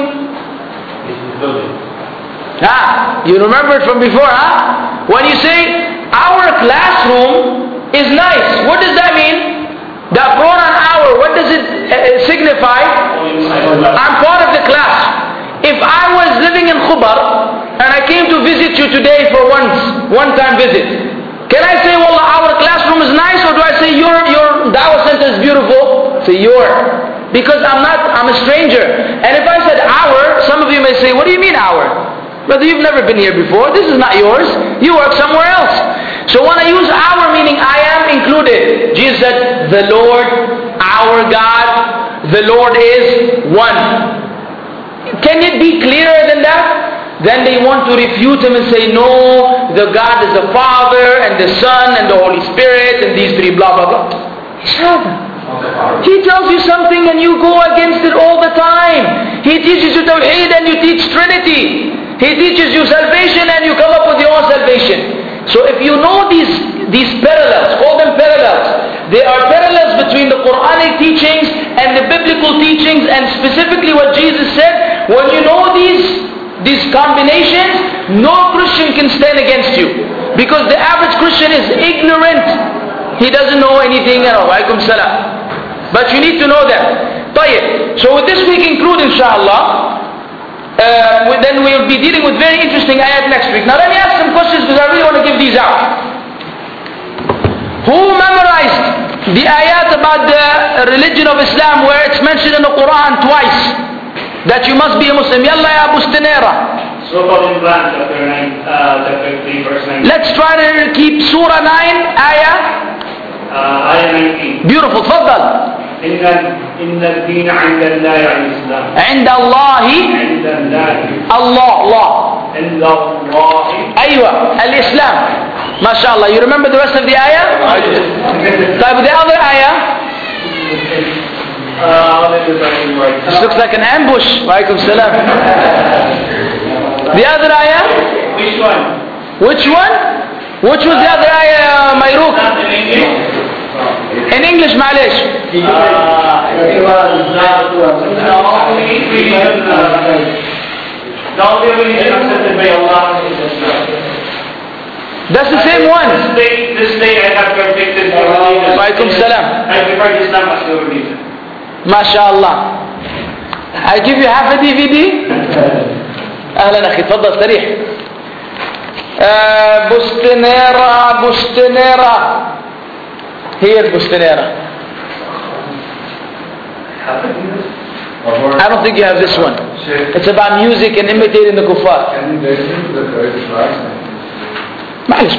Ah, you remember it from before, huh? When you say, our classroom is nice, what does that mean? That pronoun our, what does it uh, signify? I'm part of the class. If I was living in Khubar, and I came to visit you today for once, one time visit, can I say, well, our classroom is nice, or do I say, your, your dawah center is beautiful? Say, your. Because I'm not, I'm a stranger. And if I said our, some of you may say, what do you mean our? Brother, you've never been here before. This is not yours. You work somewhere else. So when I use our, meaning I am included. Jesus said, the Lord, our God, the Lord is one. Can it be clearer than that? Then they want to refute him and say, no, the God is the Father and the Son and the Holy Spirit and these three blah blah blah. He tells you something and you go against it all the time. He teaches you Tawheed and you teach Trinity. He teaches you salvation and you come up with your own salvation. So if you know these, these parallels, call them parallels. They are parallels between the Quranic teachings and the biblical teachings, and specifically what Jesus said. When you know these These combinations, no Christian can stand against you. Because the average Christian is ignorant. He doesn't know anything at all. Walaikum salam. But you need to know that. طيب. So with this we conclude, inshallah. Uh, then we will be dealing with very interesting ayat next week. Now let me ask some questions because I really want to give these out. Who memorized the ayat about the religion of Islam where it's mentioned in the Quran twice? That you must be a Muslim. Yalla ya Abu Stanera. Surah Al-Imran, chapter nine, uh, chapter three, verse nine. Let's try to keep Surah nine, ayah. Uh, ayah nineteen. Beautiful. Tfaddal. إن إن الدين عند الله الإسلام. عند الله عند الله. Allah, Allah. عند الله. أيوة الإسلام. ما شاء الله. You remember the rest of the ayah? طيب the other ayah? Uh, This looks like an ambush. Walaikum salam. The other ayah? Which one? Which one? Which was the other ayah, Mayruk? Not in English. In English, معلش. The only religion accepted by Allah is Islam. That's the same one. This day, this day I have perfected the religion. Walaikum salam. I prefer Islam as the religion. ما شاء الله. I give you half a D V D. أهلا أخي تفضل استريح. آه بوستنيرا بوستنيرا. Here بوستنيرا. I don't think you have this one. It's about music and imitating the kuffar. Can you get into the correct class? معلش.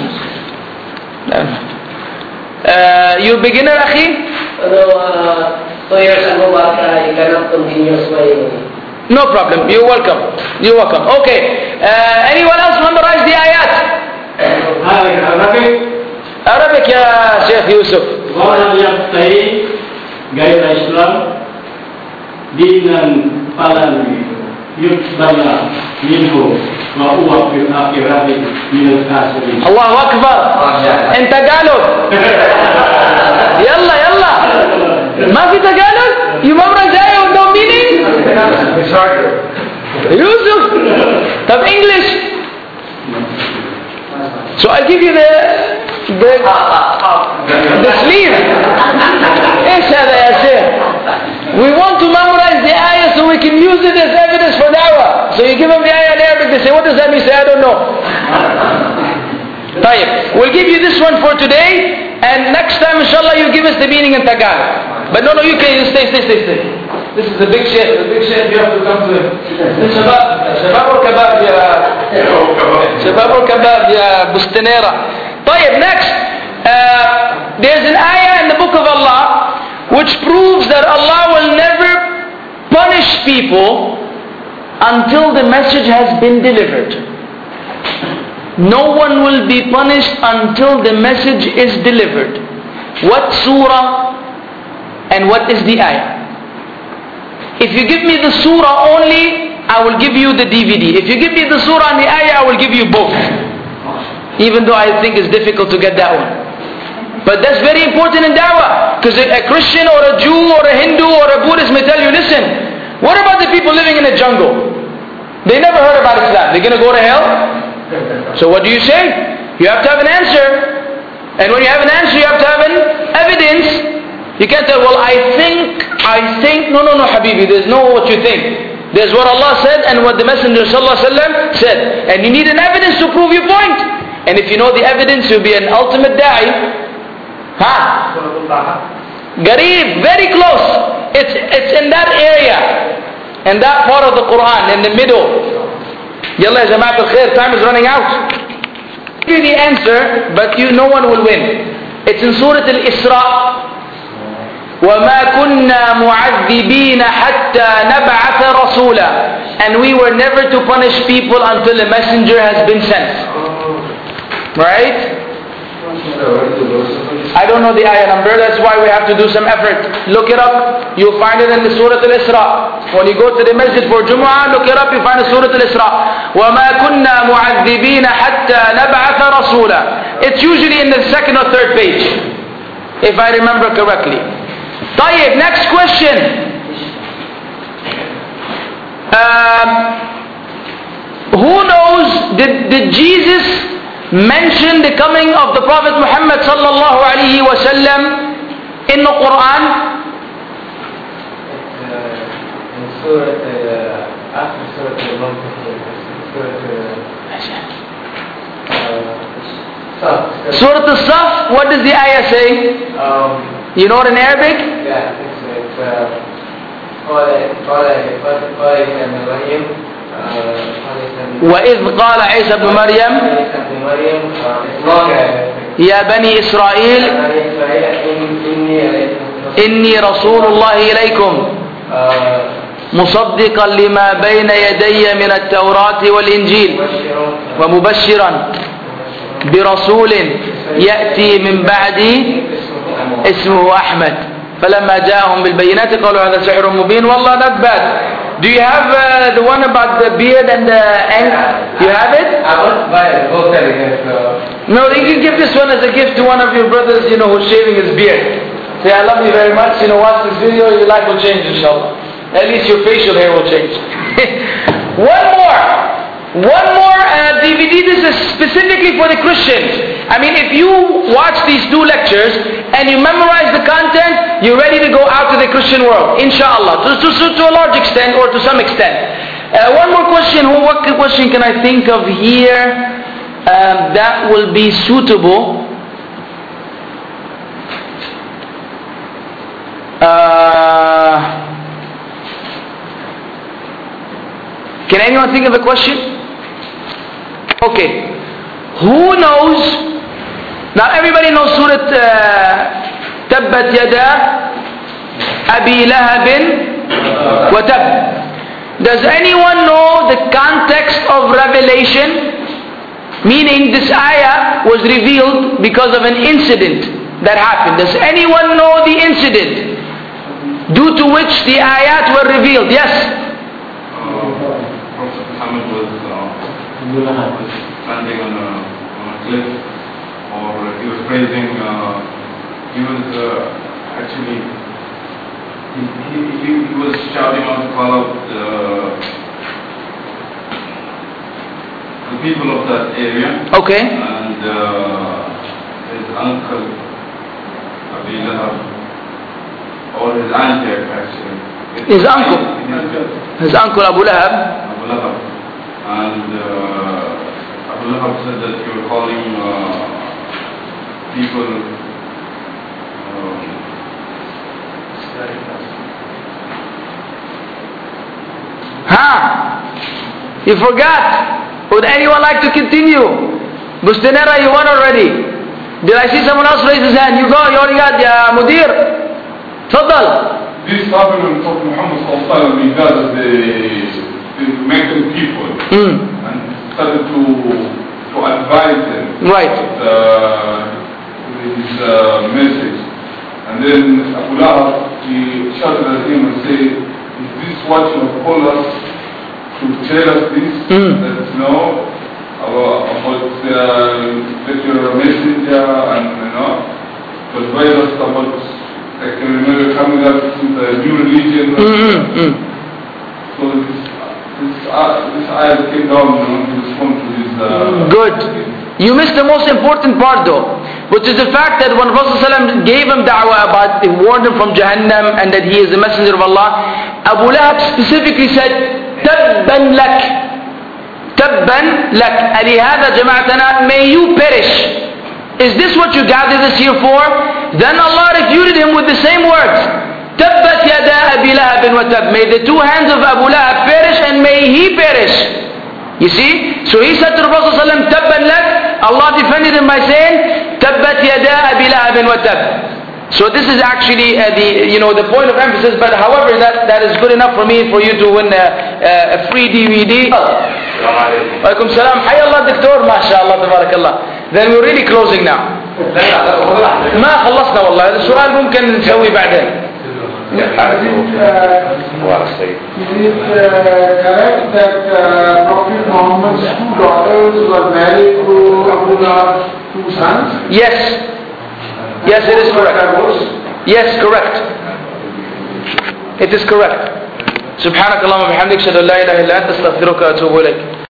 Uh, you beginner أخي? Although two years ago, but uh, you cannot continue my... No problem. You're welcome. You're welcome. Okay. Uh, anyone else memorize the ayat? Arabic. Arabic يا شيخ يوسف. ومن يبتغي غير الإسلام دينا فلن يقبل منه وهو في الآخرة من الخاسرين. الله أكبر. انت قالوا. يلا يلا. ما في تقالب؟ You memorize the ayah with no meaning? It's harder. Yusuf. طب English. So I give you the the the sleeve. ايش هذا يا شيخ? We want to memorize the ayah so we can use it as evidence for da'wah. So you give them the ayah in Arabic, they say, what does that mean? Say, I don't know. طيب, we'll give you this one for today, and next time inshallah you give us the meaning in Tagalog. But no, no, you can stay, stay, stay, stay. This is the big sheikh. The big sheikh, you have to come to him. Shabab, shabab or kebab, ya shabab or kebab, ya bustanera. طيب, next, uh, there's an ayah in the book of Allah which proves that Allah will never punish people until the message has been delivered. No one will be punished until the message is delivered. What surah and what is the ayah? If you give me the surah only, I will give you the D V D. If you give me the surah and the ayah, I will give you both. Even though I think it's difficult to get that one. But that's very important in da'wah. Because a Christian or a Jew or a Hindu or a Buddhist may tell you, listen, what about the people living in the jungle? They never heard about Islam. They're going to go to hell? So what do you say? You have to have an answer. And when you have an answer, you have to have an evidence. You can't say, well, I think, I think. No, no, no, Habibi. There's no what you think. There's what Allah said and what the Messenger ﷺ said. And you need an evidence to prove your point. And if you know the evidence, you'll be an ultimate da'i. Huh? Garib, very close. It's, it's in that area. In that part of the Quran, in the middle. Yalla Jama'at al-Khair, time is running out. Give you the answer, but you, no one will win. It's in Surah Al-Isra. وَمَا كُنَّا مُعَذِّبِينَ حَتَّى نَبْعَثَ رَسُولًا. And we were never to punish people until a messenger has been sent. Right? I don't know the ayah number, that's why we have to do some effort. Look it up. You'll find it in the Surah Al-Isra. When you go to the masjid for Jumu'ah, look it up, you find the Surah Al-Isra. وَمَا كُنَّا مُعَذِّبِينَ حَتَّى نَبْعَثَ رَسُولًا. It's usually in the second or third page, if I remember correctly. طيب, next question. Um, who knows, did, did Jesus mention the coming of the Prophet Muhammad sallallahu alaihi wasallam in the Quran? In Surah, after Surah Al-Saf. Surah Al-Saf, what does the ayah say? Um, You know it in Arabic? Yeah, it's like قال قال قال عيسى بن مريم وإذ قال عيسى بن مريم يا بني إسرائيل إني رسول الله إليكم uh, مصدقا لما بين يدي من التوراة والإنجيل مبشرا ومبشرا برسول يأتي من بعدي اسمه أحمد فلما جاءهم بالبينات قالوا هذا سحر مبين. والله not bad. Do you have uh, the one about the beard and the eng? You have it? I want to buy a book that is uh, No, you can give this one as a gift to one of your brothers, you know, who's shaving his beard. Say, I love you very much, you know, watch this video, your life will change, inshallah. At least your facial hair will change. One more. One more uh, D V D. This is specifically for the Christians. I mean, if you watch these two lectures and you memorize the content, you're ready to go out to the Christian world, inshallah, to, to, to a large extent or to some extent. Uh, one more question. What question can I think of here um, that will be suitable? Uh, can anyone think of a question? Okay. Who knows? Now everybody knows Surah uh, Tabbat Yada Abi Lahabin wa Tab. Does anyone know the context of revelation? Meaning this ayah was revealed because of an incident that happened. Does anyone know the incident due to which the ayat were revealed? Yes? Prophet Muhammad was, uh, was standing on a, on a cliff, or he was praising, uh, he was uh, actually, he, he, he, he was shouting out to call out the, the people of that area. Okay. And uh, his uncle, Abi Lahab, or his aunt actually. His uncle? His uncle Abu Lahab. Abu Lahab. And uh, Abu Lahab said that you were calling uh, people um, Huh? You forgot. Would anyone like to continue? Bustanera, you won already. Did I see someone else raise his hand? You go, you already got, Ya Mudir. Tfaddal. This happened when Prophet Muhammad sallallahu alaihi wasallam, he gathered the, the Meccan people Mm. and started to to advise them Right. uh, his uh, message. And then Abu Lahab, he shouted at him and said, is this what you have called us to tell us this? Mm. That no, about, about uh, that you're a messenger and you know, to advise us about, I can remember coming up with a new religion. Mm-hmm. So this, this, uh, this ayah came down you know, to respond to this. Uh, Good. You missed the most important part though, which is the fact that when Rasul ﷺ gave him da'wah about, he warned him from Jahannam and that he is the messenger of Allah, Abu Lahab specifically said, Tabban lak. Tabban lak. Alihada jama'atana, may you perish. Is this what you gathered us here for? Then Allah refuted him with the same words. Tabbat yada Abi Lahabin wa tab. May the two hands of Abu Lahab perish and may he perish. You see? So he said to the Prophet ﷺ, Tabban lak. Allah defended him by saying, Tabbat yada Abi Lahabin wa tab. So this is actually uh, the, you know, the point of emphasis, but however that, that is good enough for me for you to win a, a free D V D. Walaikum salam. Hayya Allah Doctor, mashallah, tabarakallah. Then we're really closing now. ما خلصنا والله. هذا السؤال ممكن نسوي بعدين. Is it, uh, is it uh, correct that uh, Prophet Muhammad's two daughters were married to Abu Lahab's two sons? Yes. Yes, it is correct. Yes, correct. It is correct. سبحانك اللهم وبحمدك اشهد ان لا اله الا انت استغفرك واتوب اليك.